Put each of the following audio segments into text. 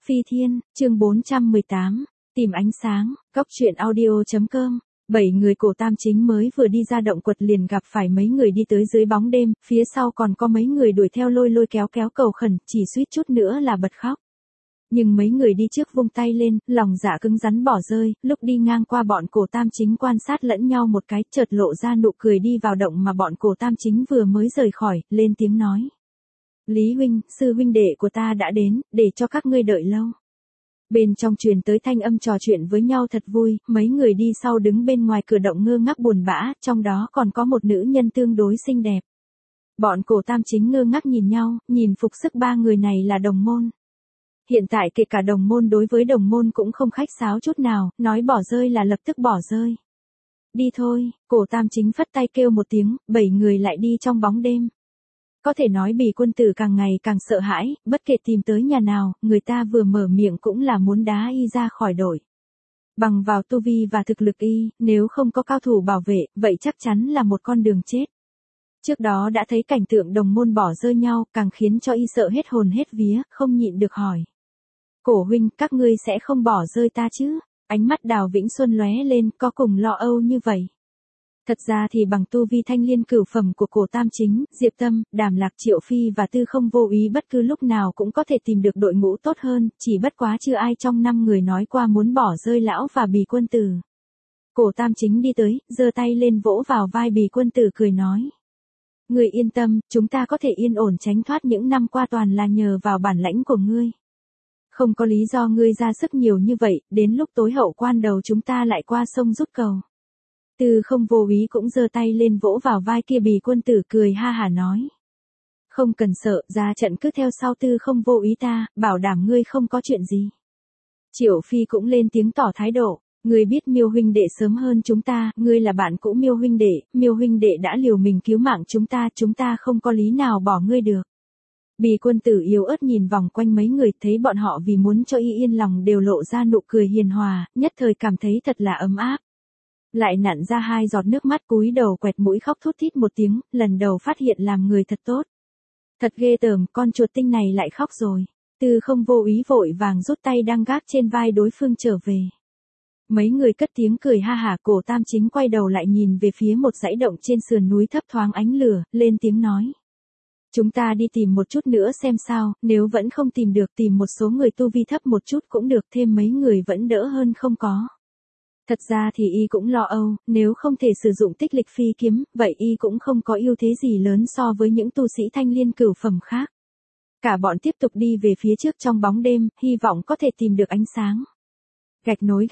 Phi Thiên, chương 418, tìm ánh sáng, Cốc truyện audio.com. 7 người cổ tam chính mới vừa đi ra động quật liền gặp phải mấy người đi tới dưới bóng đêm, phía sau còn có mấy người đuổi theo lôi kéo cầu khẩn, chỉ suýt chút nữa là bật khóc. Nhưng mấy người đi trước vung tay lên, lòng dạ cứng rắn bỏ rơi, lúc đi ngang qua bọn cổ tam chính quan sát lẫn nhau một cái, chợt lộ ra nụ cười đi vào động mà bọn cổ tam chính vừa mới rời khỏi, lên tiếng nói. Lý huynh, sư huynh đệ của ta đã đến, để cho các ngươi đợi lâu. Bên trong truyền tới thanh âm trò chuyện với nhau thật vui, mấy người đi sau đứng bên ngoài cửa động ngơ ngác buồn bã, trong đó còn có một nữ nhân tương đối xinh đẹp. Bọn cổ tam chính ngơ ngác nhìn nhau, nhìn phục sức ba người này là đồng môn. Hiện tại kể cả đồng môn đối với đồng môn cũng không khách sáo chút nào, nói bỏ rơi là lập tức bỏ rơi. Đi thôi, cổ tam chính phất tay kêu một tiếng, 7 người lại đi trong bóng đêm. Có thể nói Bỉ quân tử càng ngày càng sợ hãi, bất kể tìm tới nhà nào, người ta vừa mở miệng cũng là muốn đá y ra khỏi đội. Bằng vào tu vi và thực lực y, nếu không có cao thủ bảo vệ, vậy chắc chắn là một con đường chết. Trước đó đã thấy cảnh tượng đồng môn bỏ rơi nhau, càng khiến cho y sợ hết hồn hết vía, không nhịn được hỏi. Cổ huynh, các ngươi sẽ không bỏ rơi ta chứ? Ánh mắt Đào Vĩnh Xuân lóe lên, có cùng lo âu như vậy. Thật ra thì bằng tu vi thanh liên cửu phẩm của cổ tam chính, Diệp Tâm, Đàm Lạc, Triệu Phi và Tư Không Vô Úy bất cứ lúc nào cũng có thể tìm được đội ngũ tốt hơn, chỉ bất quá chưa ai trong 5 người nói qua muốn bỏ rơi lão và Bỉ quân tử. Cổ tam chính đi tới, giơ tay lên vỗ vào vai Bỉ quân tử cười nói. Ngươi yên tâm, chúng ta có thể yên ổn tránh thoát những năm qua toàn là nhờ vào bản lãnh của ngươi. Không có lý do ngươi ra sức nhiều như vậy, đến lúc tối hậu quan đầu chúng ta lại qua sông rút cầu. Tư Không Vô Úy cũng giơ tay lên vỗ vào vai kia, Bỉ quân tử cười ha hả nói. Không cần sợ, ra trận cứ theo sau Tư Không Vô Úy ta, bảo đảm ngươi không có chuyện gì. Triệu Phi cũng lên tiếng tỏ thái độ, ngươi biết Miêu huynh đệ sớm hơn chúng ta, ngươi là bạn cũ Miêu huynh đệ đã liều mình cứu mạng chúng ta không có lý nào bỏ ngươi được. Bỉ quân tử yếu ớt nhìn vòng quanh mấy người, thấy bọn họ vì muốn cho y yên lòng đều lộ ra nụ cười hiền hòa, nhất thời cảm thấy thật là ấm áp. Lại nặn ra 2 giọt nước mắt, cúi đầu quẹt mũi khóc thút thít một tiếng, lần đầu phát hiện làm người thật tốt. Thật ghê tởm, con chuột tinh này lại khóc rồi. Tư Không Vô Úy vội vàng rút tay đang gác trên vai đối phương trở về. Mấy người cất tiếng cười ha hả, cổ tam chính quay đầu lại nhìn về phía một dãy động trên sườn núi thấp thoáng ánh lửa, lên tiếng nói. Chúng ta đi tìm một chút nữa xem sao, nếu vẫn không tìm được tìm một số người tu vi thấp một chút cũng được, thêm mấy người vẫn đỡ hơn không có. Thật ra thì y cũng lo âu, nếu không thể sử dụng tích lịch phi kiếm, vậy y cũng không có ưu thế gì lớn so với những tu sĩ thanh liên cửu phẩm khác. Cả bọn tiếp tục đi về phía trước trong bóng đêm, hy vọng có thể tìm được ánh sáng. Gạch nối.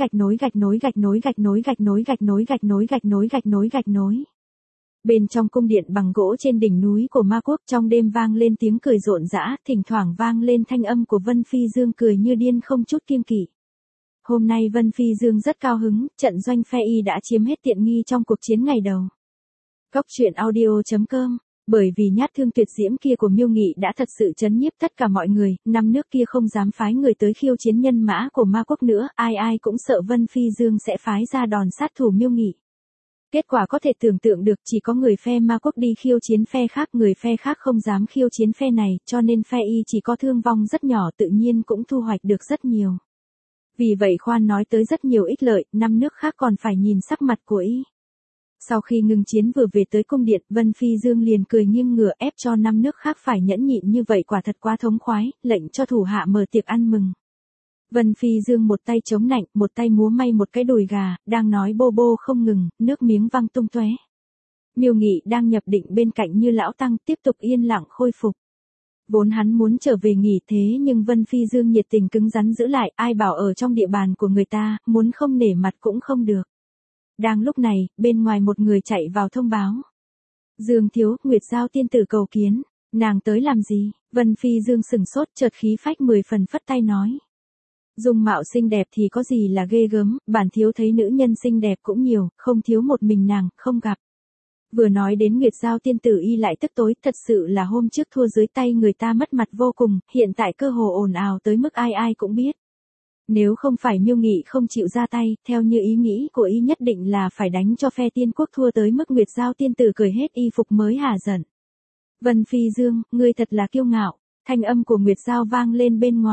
Bên trong cung điện bằng gỗ trên đỉnh núi của ma quốc, trong đêm vang lên tiếng cười rộn rã, thỉnh thoảng vang lên thanh âm của Vân Phi Dương cười như điên không chút kiêng kỵ. Hôm nay Vân Phi Dương rất cao hứng, trận doanh phe y đã chiếm hết tiện nghi trong cuộc chiến ngày đầu. Cốc truyện audio.com. Bởi vì nhát thương tuyệt diễm kia của Miêu Nghị đã thật sự chấn nhiếp tất cả mọi người, 5 nước kia không dám phái người tới khiêu chiến nhân mã của ma quốc nữa, ai cũng sợ Vân Phi Dương sẽ phái ra đòn sát thủ Miêu Nghị. Kết quả có thể tưởng tượng được, chỉ có người phe ma quốc đi khiêu chiến phe khác, người phe khác không dám khiêu chiến phe này, cho nên phe y chỉ có thương vong rất nhỏ, tự nhiên cũng thu hoạch được rất nhiều. Vì vậy khoan nói tới rất nhiều ích lợi, 5 nước khác còn phải nhìn sắc mặt của y. Sau khi ngừng chiến vừa về tới cung điện, Vân Phi Dương liền cười nghiêng ngửa, ép cho 5 nước khác phải nhẫn nhịn như vậy quả thật quá thống khoái, lệnh cho thủ hạ mở tiệc ăn mừng. Vân Phi Dương một tay chống nạnh, một tay múa may một cái đùi gà, đang nói bô bô không ngừng, nước miếng văng tung tóe. Miêu Nghị đang nhập định bên cạnh như lão tăng, tiếp tục yên lặng khôi phục. Vốn hắn muốn trở về nghỉ thế nhưng Vân Phi Dương nhiệt tình cứng rắn giữ lại, ai bảo ở trong địa bàn của người ta, muốn không nể mặt cũng không được. Đang lúc này, bên ngoài một người chạy vào thông báo. Dương thiếu, Nguyệt Giao tiên tử cầu kiến, nàng tới làm gì? Vân Phi Dương sừng sốt, chợt khí phách 10 phần phất tay nói. Dung mạo xinh đẹp thì có gì là ghê gớm, bản thiếu thấy nữ nhân xinh đẹp cũng nhiều, không thiếu một mình nàng, không gặp. Vừa nói đến Nguyệt Giao tiên tử y lại tức tối, thật sự là hôm trước thua dưới tay người ta mất mặt vô cùng, hiện tại cơ hồ ồn ào tới mức ai cũng biết. Nếu không phải Miêu Nghị không chịu ra tay, theo như ý nghĩ của y nhất định là phải đánh cho phe tiên quốc thua tới mức Nguyệt Giao tiên tử cởi hết y phục mới hả giận. Vân Phi Dương, ngươi thật là kiêu ngạo, thanh âm của Nguyệt Giao vang lên bên ngoài.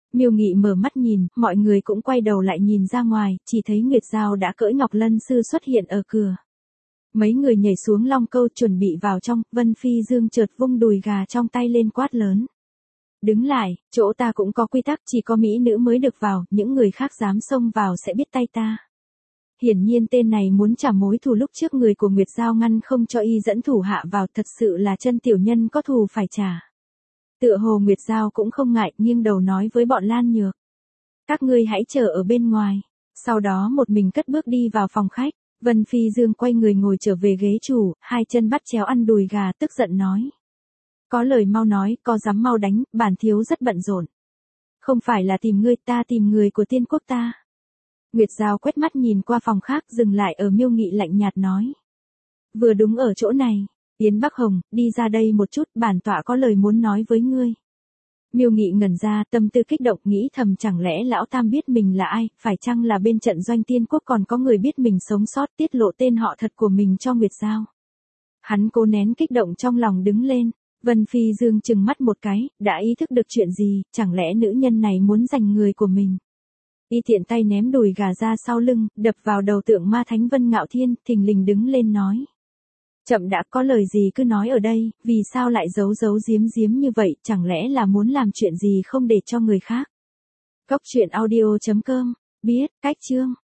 Miêu Nghị mở mắt nhìn, mọi người cũng quay đầu lại nhìn ra ngoài, chỉ thấy Nguyệt Giao đã cưỡi Ngọc Lân Sư xuất hiện ở cửa. Mấy người nhảy xuống long câu chuẩn bị vào trong, Vân Phi Dương chợt vung đùi gà trong tay lên quát lớn. Đứng lại, chỗ ta cũng có quy tắc, chỉ có mỹ nữ mới được vào, những người khác dám xông vào sẽ biết tay ta. Hiển nhiên tên này muốn trả mối thù lúc trước người của Nguyệt Giao ngăn không cho y dẫn thủ hạ vào, thật sự là chân tiểu nhân có thù phải trả. Tựa hồ Nguyệt Giao cũng không ngại, nghiêng đầu nói với bọn Lan Nhược. Các ngươi hãy chờ ở bên ngoài. Sau đó một mình cất bước đi vào phòng khách. Vân Phi Dương quay người ngồi trở về ghế chủ, hai chân bắt chéo ăn đùi gà, tức giận nói. Có lời mau nói, có dám mau đánh, bản thiếu rất bận rộn. Không phải là tìm ngươi, ta tìm người của tiên quốc ta. Nguyệt Giao quét mắt nhìn qua phòng khác, dừng lại ở Miêu Nghị lạnh nhạt nói. Vừa đúng ở chỗ này. Yến Bắc Hồng, đi ra đây một chút, bản tọa có lời muốn nói với ngươi. Miêu Nghị ngẩn ra, tâm tư kích động, nghĩ thầm chẳng lẽ lão tam biết mình là ai, phải chăng là bên trận doanh tiên quốc còn có người biết mình sống sót, tiết lộ tên họ thật của mình cho Nguyệt Giao. Hắn cố nén kích động trong lòng đứng lên, Vân Phi Dương chừng mắt một cái, đã ý thức được chuyện gì, chẳng lẽ nữ nhân này muốn giành người của mình. Y tiện tay ném đùi gà ra sau lưng, đập vào đầu tượng ma thánh Vân Ngạo Thiên, thình lình đứng lên nói. Chậm đã, có lời gì cứ nói ở đây, vì sao lại giấu giấu giếm giếm như vậy, chẳng lẽ là muốn làm chuyện gì không để cho người khác. Cốc truyện audio.com, biết, cách chương.